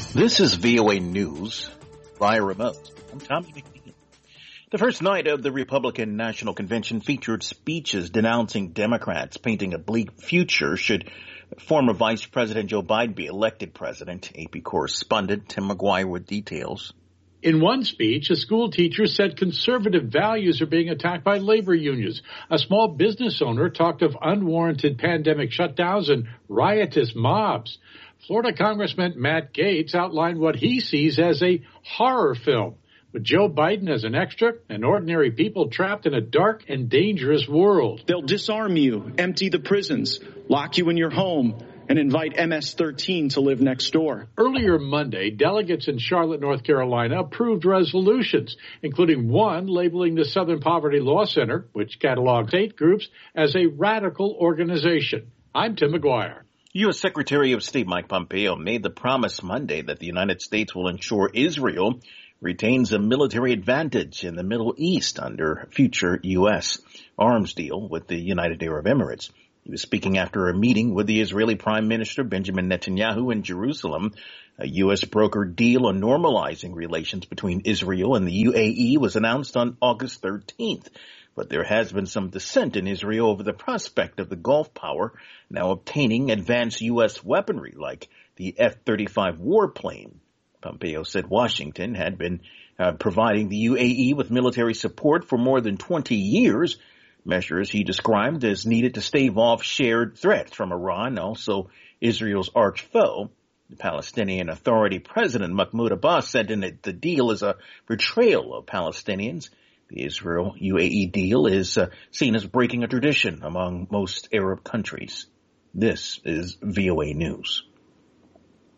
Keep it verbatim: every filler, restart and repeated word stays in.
This is V O A News via remote. I'm Tommy McNeil. The first night of the Republican National Convention featured speeches denouncing Democrats, painting a bleak future should former Vice President Joe Biden be elected president. A P correspondent Tim McGuire with details. In one speech, a school teacher said conservative values are being attacked by labor unions. A small business owner talked of unwarranted pandemic shutdowns and riotous mobs. Florida Congressman Matt Gaetz outlined what he sees as a horror film, with Joe Biden as an extra and ordinary people trapped in a dark and dangerous world. They'll disarm you, empty the prisons, lock you in your home, and invite M S thirteen to live next door. Earlier Monday, delegates in Charlotte, North Carolina approved resolutions, including one labeling the Southern Poverty Law Center, which catalogs state groups, as a radical organization. I'm Tim McGuire. U S. Secretary of State Mike Pompeo made the promise Monday that the United States will ensure Israel retains a military advantage in the Middle East under a future U S arms deal with the United Arab Emirates. He was speaking after a meeting with the Israeli Prime Minister Benjamin Netanyahu in Jerusalem. A U S brokered deal on normalizing relations between Israel and the U A E was announced on August thirteenth. But there has been some dissent in Israel over the prospect of the Gulf power now obtaining advanced U S weaponry like the F thirty-five warplane. Pompeo said Washington had been uh, providing the U A E with military support for more than twenty years, measures he described as needed to stave off shared threats from Iran, also Israel's arch foe. The Palestinian Authority President Mahmoud Abbas said in it the deal is a betrayal of Palestinians. The Israel-U A E deal is uh, seen as breaking a tradition among most Arab countries. This is V O A News.